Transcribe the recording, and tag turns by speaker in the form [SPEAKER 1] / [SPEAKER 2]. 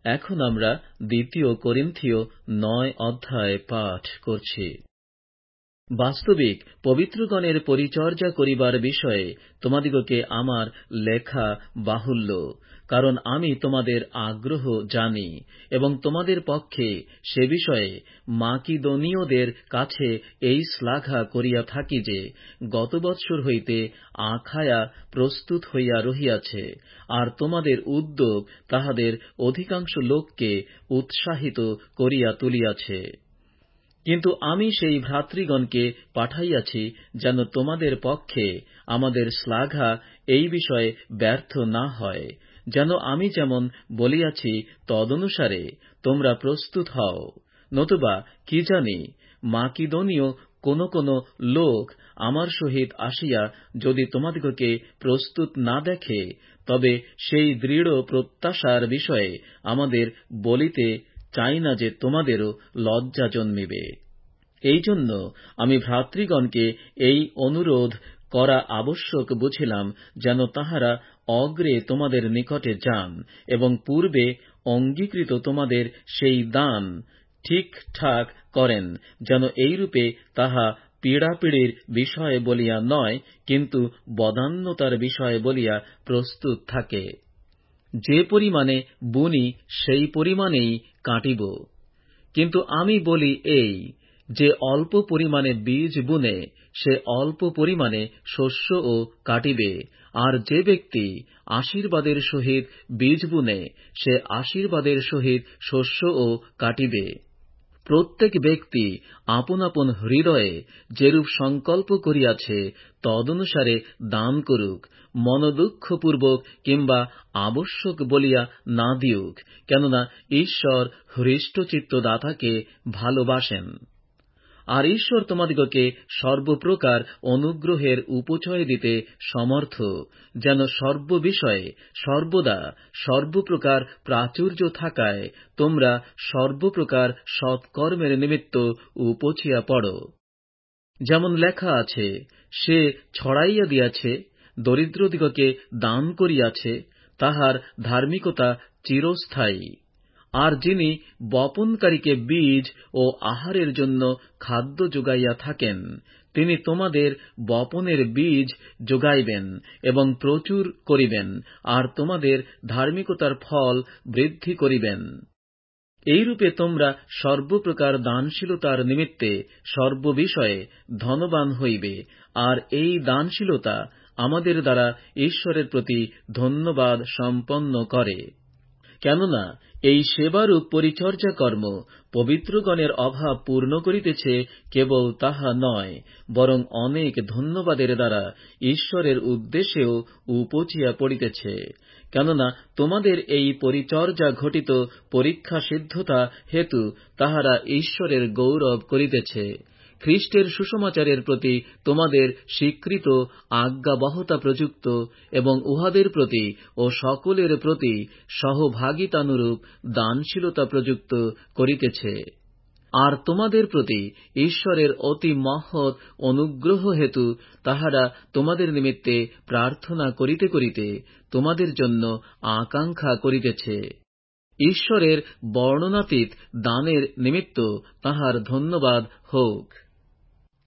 [SPEAKER 1] এখন আমরা ২ করিন্থীয় ৯ অধ্যায় পাঠ করছি। বাস্তবিক পবিত্রগণের পরিচর্যা করিবার বিষয়ে তোমাদিগকে আমার লেখা বাহুল্য, কারণ আমি তোমাদের আগ্রহ জানি এবং তোমাদের পক্ষে সে বিষয়ে মাকিদনীয়দের কাছে এই শ্লাঘা করিয়া থাকি যে গত বৎসর হইতে আখায়া প্রস্তুত হইয়া রহিয়াছে, আর তোমাদের উদ্যোগ তাহাদের অধিকাংশ লোককে উৎসাহিত করিয়া তুলিয়াছে। কিন্তু আমি সেই ভ্রাতৃগণকে পাঠাইয়াছি যেন তোমাদের পক্ষে আমাদের শ্লাঘা এই বিষয়ে ব্যর্থ না হয়, যেন আমি যেমন বলিয়াছি তদনুসারে তোমরা প্রস্তুত হও। নতুবা কি জানি, মাকিদনীয় কোন লোক আমার সহিত আসিয়া যদি তোমাদিগকে প্রস্তুত না দেখে, তবে সেই দৃঢ় প্রত্যাশার বিষয়ে আমাদের বলিতে চাই না যে তোমাদেরও লজ্জা জন্মিবে। এই জন্য আমি ভ্রাতৃগণকে এই অনুরোধ করা আবশ্যক বুঝিলাম, যেন তাহারা অগ্রে তোমাদের নিকটে যান এবং পূর্বে অঙ্গীকৃত তোমাদের সেই দান ঠিকঠাক করেন, যেন এইরূপে তাহা পীড়াপিড়ির বিষয় বলিয়া নয়, কিন্তু বদান্যতার বিষয় বলিয়া প্রস্তুত থাকে। যে পরিমাণে বুনি সেই পরিমাণেই কাটিব। কিন্তু আমি বলি এই, যে অল্প পরিমাণে বীজ বুনে সে অল্প পরিমাণে শস্যও কাটিবে, আর যে ব্যক্তি আশীর্বাদের সহিত বীজ বুনে সে আশীর্বাদের সহিত শস্যও কাটিবে। প্রত্যেক ব্যক্তি আপন আপন হৃদয়ে যেরূপ সংকল্প করিয়াছে তদনুসারে দান করুক, মনোদুঃখপূর্বক কিংবা আবশ্যক বলিয়া না দিউক, কেননা ঈশ্বর হৃষ্টচিত্ত দাতাকে ভালোবাসেন। আর ঈশ্বর তোমাদিগকে সর্বপ্রকার অনুগ্রহের উপচয় দিতে সমর্থ, যেন সর্ববিষয়ে সর্বদা সর্বপ্রকার প্রাচুর্য থাকায় তোমরা সর্বপ্রকার সৎকর্মের নিমিত্ত উপচিয়া পড়ো। যেমন লেখা আছে, সে ছড়াইয়া দিয়াছে, দরিদ্রদিগকে দান করিয়াছে, তাহার ধার্মিকতা চিরস্থায়ী। আর যিনি বপনকারীকে বীজ ও আহারের জন্য খাদ্য যোগাইয়া থাকেন, তিনি তোমাদের বপনের বীজ যোগাইবেন এবং প্রচুর করিবেন, আর তোমাদের ধার্মিকতার ফল বৃদ্ধি করিবেন। এইরূপে তোমরা সর্বপ্রকার দানশীলতার নিমিত্তে সর্ববিষয়ে ধনবান হইবে, আর এই দানশীলতা আমাদের দ্বারা ঈশ্বরের প্রতি ধন্যবাদ সম্পন্ন করে। কেননা এই সেবারূপ পরিচর্যা কর্ম পবিত্রগণের অভাব পূর্ণ করিতেছে, কেবল তাহা নয়, বরং অনেক ধন্যবাদের দ্বারা ঈশ্বরের উদ্দেশ্যেও উপচিয়া পড়িতেছে। কেননা তোমাদের এই পরিচর্যা ঘটিত পরীক্ষা সিদ্ধতা হেতু তাহারা ঈশ্বরের গৌরব করিতেছে। খ্রীষ্টের সুসমাচারের প্রতি তোমাদের স্বীকৃত আজ্ঞাবহতা প্রযুক্ত এবং উহাদের প্রতি ও সকলের প্রতি সহভাগিতানুরূপ দানশীলতা প্রযুক্ত করিতেছে। আর তোমাদের প্রতি ঈশ্বরের অতি মহৎ অনুগ্রহ হেতু তাহারা তোমাদের নিমিত্তে প্রার্থনা করিতে করিতে তোমাদের জন্য আকাঙ্ক্ষা করিতেছে। ঈশ্বরের বর্ণনাতীত দানের নিমিত্ত তাঁহার ধন্যবাদ হোক।